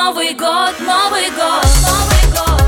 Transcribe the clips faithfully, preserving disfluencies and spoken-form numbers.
Новый год, Новый год, Новый год.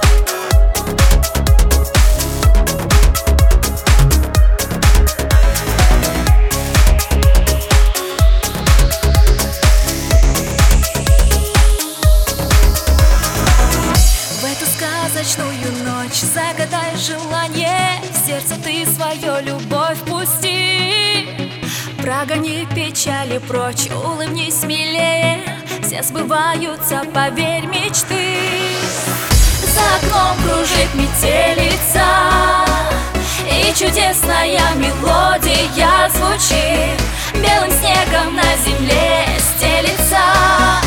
В эту сказочную ночь загадай желание, в сердце ты свою любовь пусти. Прогони печали прочь, улыбнись смелее, все сбываются, поверь, мечты. За окном кружит метелица, и чудесная мелодия звучит. Белым снегом на земле стелится.